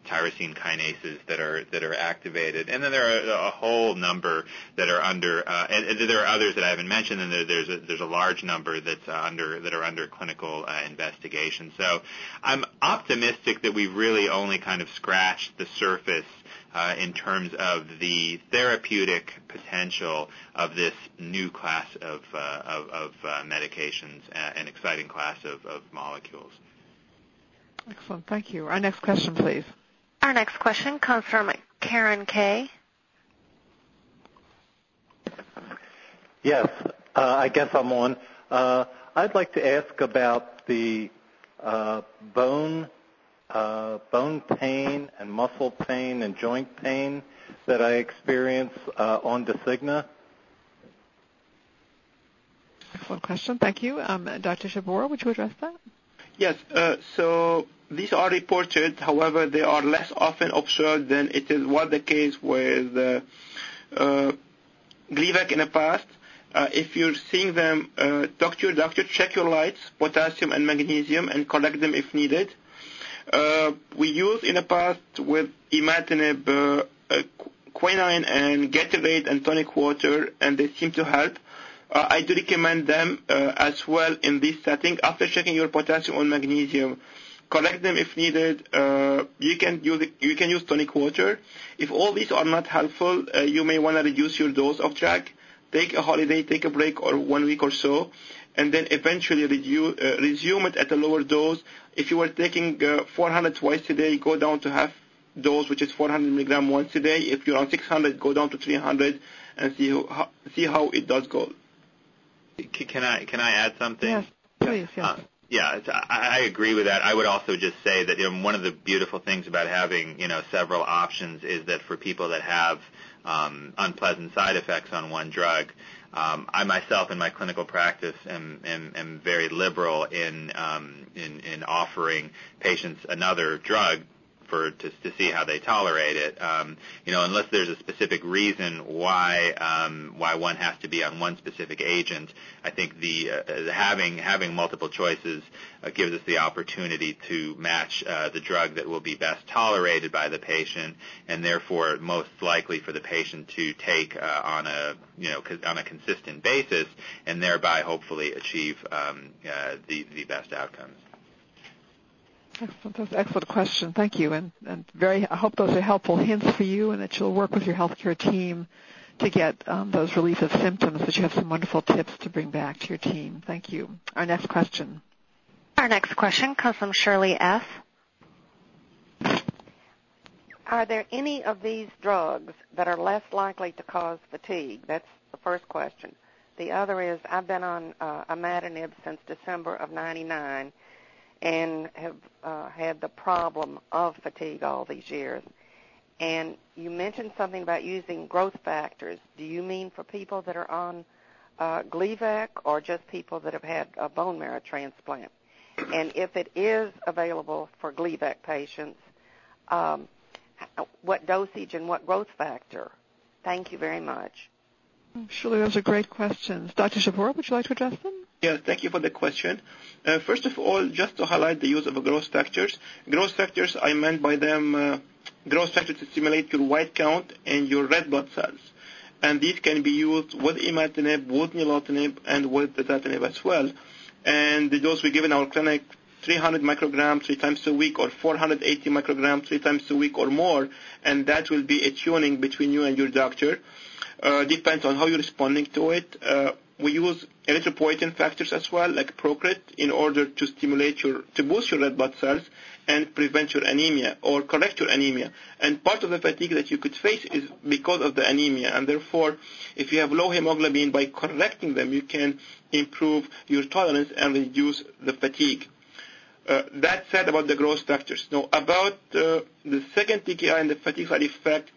tyrosine kinases that are that are activated, and then there are a whole number that are under, uh, and, and there are others that I haven't mentioned, and there, there's a, there's a large number that's uh, under that are under clinical uh, investigation. So I'm optimistic that we've really only kind of scratched the surface Uh, in terms of the therapeutic potential of this new class of, uh, of, of uh, medications, uh, an exciting class of, of molecules. Excellent. Thank you. Our next question, please. Our next question comes from Karen Kay. Yes, uh, I guess I'm on. Uh, I'd like to ask about the uh, bone Uh, bone pain and muscle pain and joint pain that I experience uh, on Designa. Excellent question. Thank you. Um, Doctor Jabbour, would you address that? Yes. Uh, so these are reported. However, they are less often observed than it is was the case with uh, uh, Gleevec in the past. Uh, if you're seeing them, uh, talk to your doctor, check your lights, potassium and magnesium, and correct them if needed. Uh, we used in the past with imatinib, uh, uh, quinine and Gatorade and tonic water, and they seem to help. Uh, I do recommend them uh, as well in this setting. After checking your potassium and magnesium, correct them if needed. Uh, you can use you can use tonic water. If all these are not helpful, uh, you may want to reduce your dose of drug. Take a holiday, take a break, or one week or so, and then eventually reduce, uh, resume it at a lower dose. If you were taking uh, four hundred twice a day, go down to half dose, which is four hundred milligrams once a day. If you're on six hundred, go down to three hundred and see how, see how it does go. Can I can I add something? Yes, please. Yes. Uh, yeah, I, I agree with that. I would also just say that, you know, one of the beautiful things about having, you know, several options is that for people that have um, unpleasant side effects on one drug, Um, I myself, in my clinical practice, am, am, am very liberal in, um, in in offering patients another drug for to, to see how they tolerate it. Um, you know, unless there's a specific reason why um, why one has to be on one specific agent, I think the uh, having having multiple choices uh, gives us the opportunity to match uh, the drug that will be best tolerated by the patient, and therefore most likely for the patient to take uh, on a you know on a consistent basis, and thereby hopefully achieve um, uh, the the best outcomes. Excellent. That's an excellent question. Thank you. And, and very, I hope those are helpful hints for you and that you'll work with your healthcare team to get um, those relief of symptoms, that you have some wonderful tips to bring back to your team. Thank you. Our next question. Our next question comes from Shirley F. Are there any of these drugs that are less likely to cause fatigue? That's the first question. The other is, I've been on uh, imatinib since December of ninety-nine and have uh, had the problem of fatigue all these years. And you mentioned something about using growth factors. Do you mean for people that are on uh, Gleevec or just people that have had a bone marrow transplant? And if it is available for Gleevec patients, um, what dosage and what growth factor? Thank you very much. Surely those are great questions. Doctor Jabbour, would you like to address them? Yes, thank you for the question. Uh, first of all, just to highlight the use of growth factors. Growth factors, I meant by them uh, growth factors to stimulate your white count and your red blood cells. And these can be used with imatinib, with nilotinib, and with dasatinib as well. And the dose we give in our clinic, three hundred micrograms three times a week or four hundred eighty micrograms three times a week or more, and that will be a tuning between you and your doctor. Uh, depends on how you're responding to it. Uh, we use erythropoietin factors as well, like Procrit, in order to stimulate your, to boost your red blood cells and prevent your anemia or correct your anemia. And part of the fatigue that you could face is because of the anemia, and therefore, if you have low hemoglobin, by correcting them, you can improve your tolerance and reduce the fatigue. Uh, that said about the growth factors. Now, about uh, the second T K I and the fatigue side effect,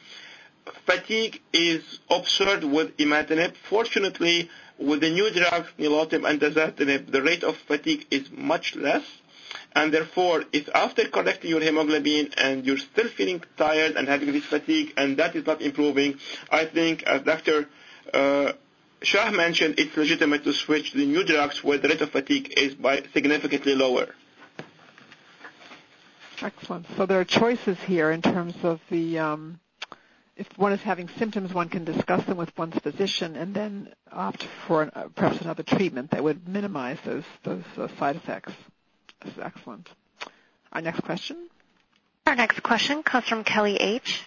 fatigue is observed with imatinib. Fortunately, with the new drugs, nilotinib and dasatinib, the rate of fatigue is much less. And therefore, if after correcting your hemoglobin and you're still feeling tired and having this fatigue and that is not improving, I think, as Doctor Uh, Shah mentioned, it's legitimate to switch to the new drugs where the rate of fatigue is by significantly lower. Excellent. So there are choices here in terms of the, um, if one is having symptoms, one can discuss them with one's physician and then opt for an, uh, perhaps another treatment that would minimize those, those uh, side effects. That's excellent. Our next question. Our next question comes from Kelly H.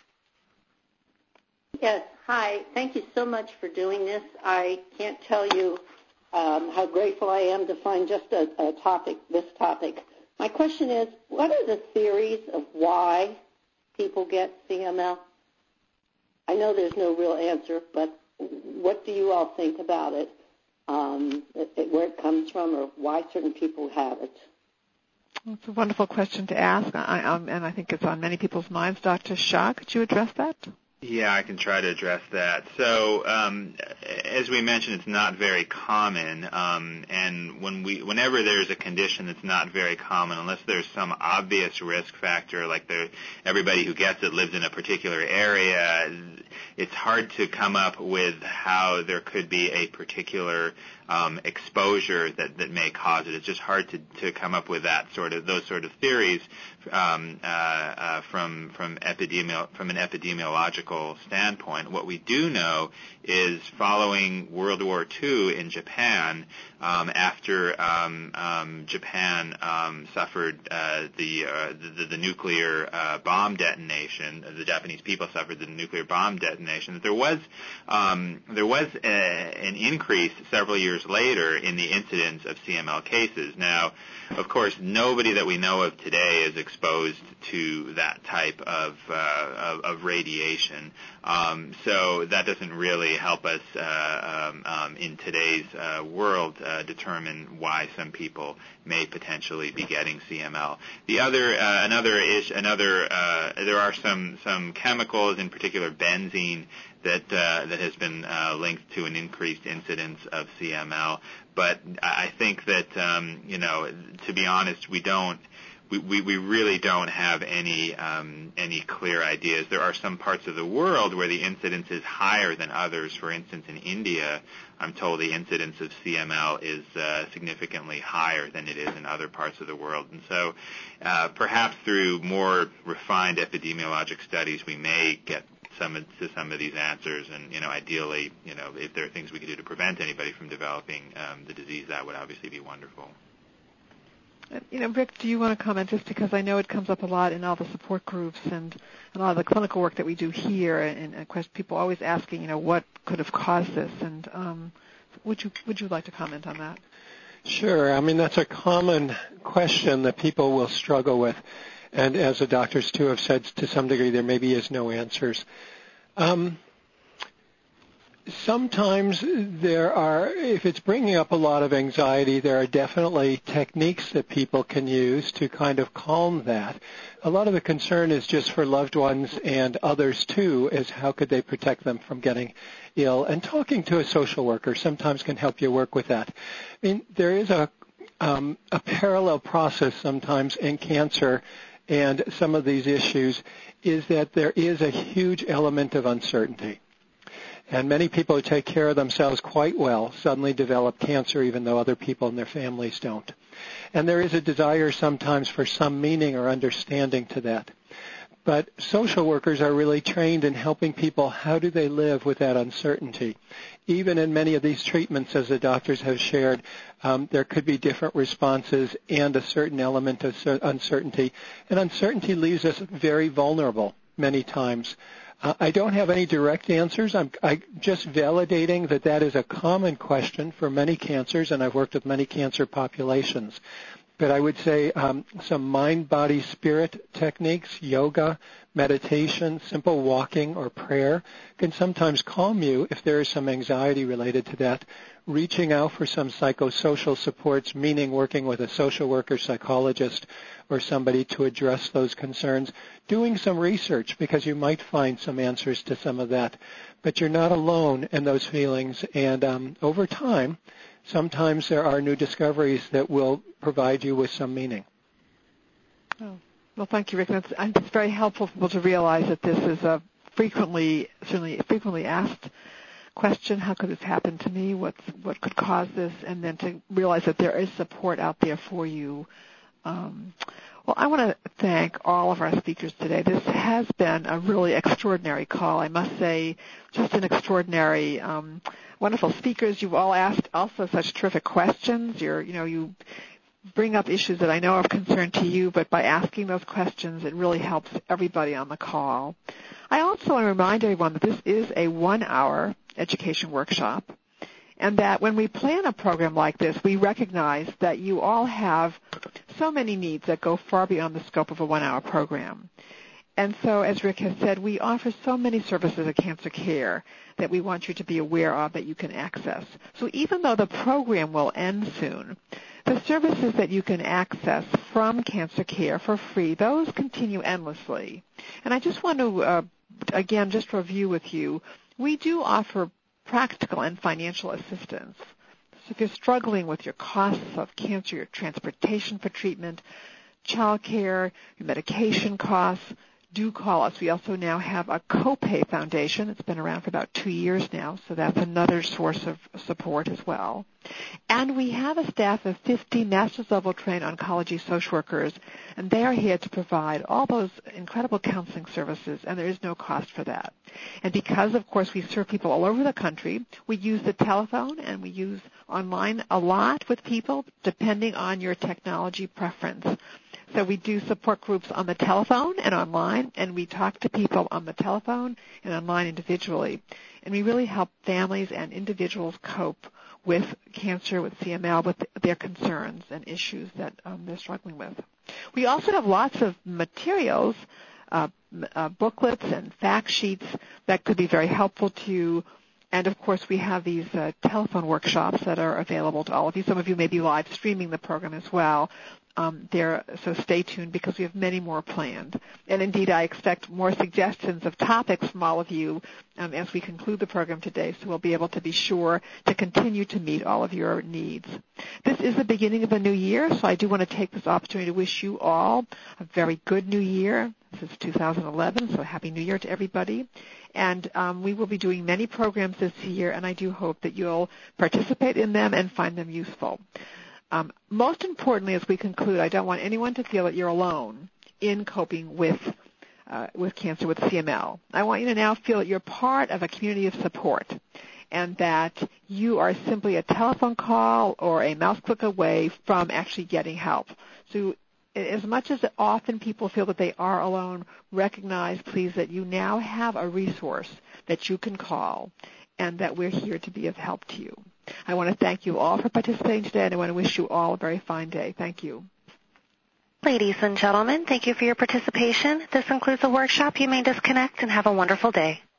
Yes, hi. Thank you so much for doing this. I can't tell you um, how grateful I am to find just a, a topic, this topic. My question is, what are the theories of why people get C M L? I know there's no real answer, but what do you all think about it, um, it, where it comes from or why certain people have it? Well, it's a wonderful question to ask, I, um, and I think it's on many people's minds. Doctor Shah, could you address that? Yeah, I can try to address that. So, um, as we mentioned, it's not very common, um, and when we, whenever there's a condition that's not very common, unless there's some obvious risk factor, like there, everybody who gets it lives in a particular area, it's hard to come up with how there could be a particular um, exposure that, that may cause it. It's just hard to, to come up with that sort of those sort of theories um, uh, uh, from from epidemiol from an epidemiological standpoint. What we do know is following World War Two in Japan, um, after um, um, Japan um, suffered uh, the, uh, the the nuclear uh, bomb detonation, the Japanese people suffered the nuclear bomb detonation. That there was um, there was a, an increase several years later in the incidence of C M L cases. Now, of course, nobody that we know of today is exposed to that type of uh, of, of radiation. Um, so that doesn't really help us uh, um, um, in today's uh, world uh, determine why some people may potentially be getting C M L. The other, uh, another is another. Uh, there are some some chemicals, in particular benzene, that uh, that has been uh, linked to an increased incidence of C M L. But I think that um, you know, to be honest, we don't. We, we, we really don't have any um, any clear ideas. There are some parts of the world where the incidence is higher than others. For instance, in India, I'm told the incidence of C M L is uh, significantly higher than it is in other parts of the world. And so uh, perhaps through more refined epidemiologic studies, we may get some of, to some of these answers. And, you know, ideally, you know, if there are things we could do to prevent anybody from developing um, the disease, that would obviously be wonderful. You know, Rick, do you want to comment, just because I know it comes up a lot in all the support groups and a lot of the clinical work that we do here, and, and question, people always asking, you know, what could have caused this, and um, would you would you like to comment on that? Sure. I mean, that's a common question that people will struggle with, and as the doctors too have said, to some degree, there maybe is no answers. Um, Sometimes there are, if it's bringing up a lot of anxiety, there are definitely techniques that people can use to kind of calm that. A lot of the concern is just for loved ones and others too, is how could they protect them from getting ill. And talking to a social worker sometimes can help you work with that. I mean, there is a, um, a parallel process sometimes in cancer and some of these issues, is that there is a huge element of uncertainty. And many people who take care of themselves quite well suddenly develop cancer, even though other people in their families don't. And there is a desire sometimes for some meaning or understanding to that. But social workers are really trained in helping people, how do they live with that uncertainty? Even in many of these treatments, as the doctors have shared, um, there could be different responses and a certain element of uncertainty. And uncertainty leaves us very vulnerable many times. Uh, I don't have any direct answers. I'm I just validating that that is a common question for many cancers, and I've worked with many cancer populations. But I would say um, some mind, body, spirit techniques, yoga, meditation, simple walking or prayer can sometimes calm you if there is some anxiety related to that. Reaching out for some psychosocial supports, meaning working with a social worker, psychologist, or somebody to address those concerns. Doing some research, because you might find some answers to some of that. But you're not alone in those feelings. And um, over time, sometimes there are new discoveries that will provide you with some meaning. Oh. Well, thank you, Rick. It's, it's very helpful for people to realize that this is a frequently, certainly frequently asked question. How could this happen to me? What's, what could cause this? And then to realize that there is support out there for you. Um, Well, I want to thank all of our speakers today. This has been a really extraordinary call. I must say, just an extraordinary, um, wonderful speakers. You've all asked also such terrific questions. You're, you know, you bring up issues that I know are of concern to you, but by asking those questions, it really helps everybody on the call. I also want to remind everyone that this is a one-hour education workshop, and that when we plan a program like this, we recognize that you all have so many needs that go far beyond the scope of a one-hour program. And so, as Rick has said, we offer so many services at Cancer Care that we want you to be aware of that you can access. So even though the program will end soon, the services that you can access from Cancer Care for free, those continue endlessly. And I just want to, uh, again, just review with you, we do offer practical and financial assistance. So if you're struggling with your costs of cancer, your transportation for treatment, child care, your medication costs, do call us. We also now have a copay foundation. It's been around for about two years now, so that's another source of support as well. And we have a staff of fifty master's level trained oncology social workers, and they are here to provide all those incredible counseling services, and there is no cost for that. And because, of course, we serve people all over the country, we use the telephone and we use online a lot with people, depending on your technology preference. So we do support groups on the telephone and online, and we talk to people on the telephone and online individually. And we really help families and individuals cope with cancer, with C M L, with their concerns and issues that um, they're struggling with. We also have lots of materials, uh, uh, booklets and fact sheets that could be very helpful to you. And, of course, we have these uh, telephone workshops that are available to all of you. Some of you may be live streaming the program as well. Um, there, so stay tuned because we have many more planned. And indeed, I expect more suggestions of topics from all of you um, as we conclude the program today, so we'll be able to be sure to continue to meet all of your needs. This is the beginning of a new year, so I do want to take this opportunity to wish you all a very good new year. This is two thousand eleven, so Happy New Year to everybody. And um, we will be doing many programs this year, and I do hope that you'll participate in them and find them useful. Um, most importantly, as we conclude, I don't want anyone to feel that you're alone in coping with uh, with cancer, with C M L. I want you to now feel that you're part of a community of support and that you are simply a telephone call or a mouse click away from actually getting help. So as much as often people feel that they are alone, recognize, please, that you now have a resource that you can call and that we're here to be of help to you. I want to thank you all for participating today, and I want to wish you all a very fine day. Thank you. Ladies and gentlemen, thank you for your participation. This concludes the workshop. You may disconnect and have a wonderful day.